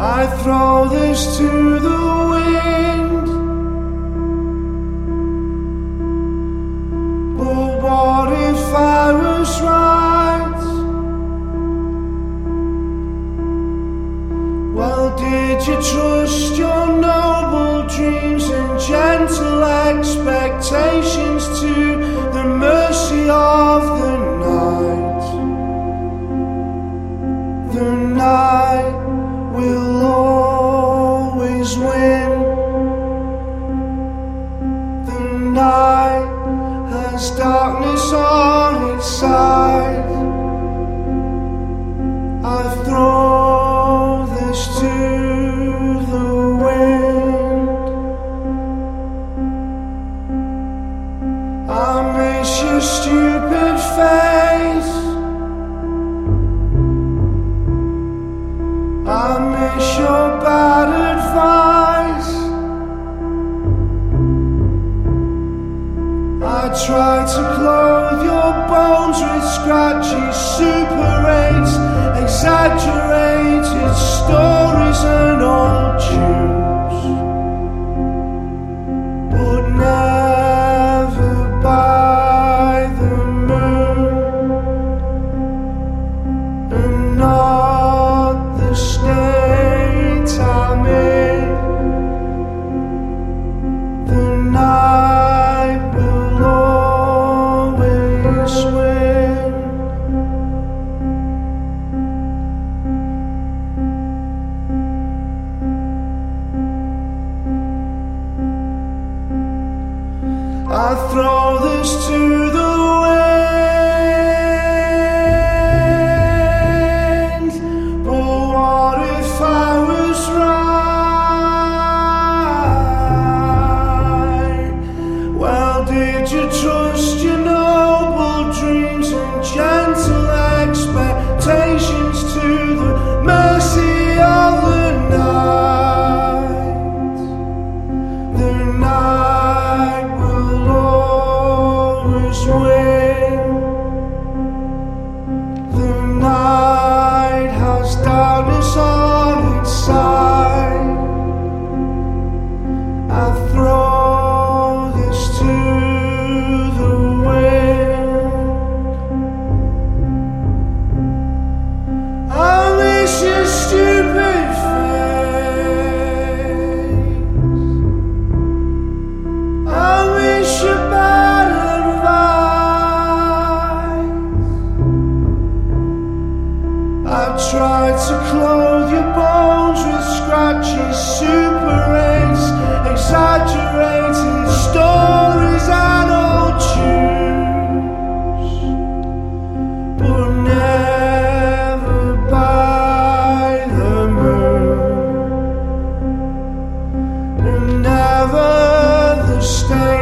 I throw this to the wind. But what if I was right? Well, did you trust your noble dreams and gentle expectations to the mercy of the night? The night will always win. The night has darkness on its side. I throw this to the wind. I miss your stupid face. I miss your bad advice. I try to clothe your bones with scratchy Super 8s, exaggerated stories and old tunes, but never by the moon, and not the state I'm in. The night will always win. I throw this to the wind. But what if I was right? Well, did you trust your noble dreams and gentle expectations to the mercy of the night? The night will always win. The night has darkness on its side. I throw this to the wind. I miss your stupid face. I miss your bad advice. I've tried to clothe your bones with scratchy Super 8s, exaggerated stories and old tunes, but never by the moon, and never the state